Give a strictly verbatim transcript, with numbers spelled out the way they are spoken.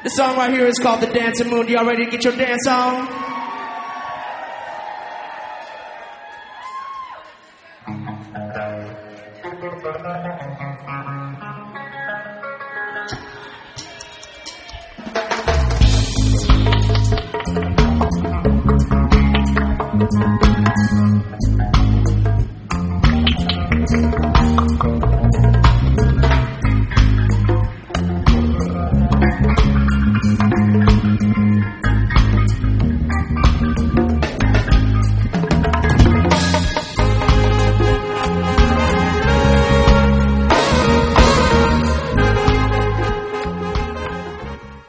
The song right here is called The Dancing Moon. Y'all ready to get your dance on?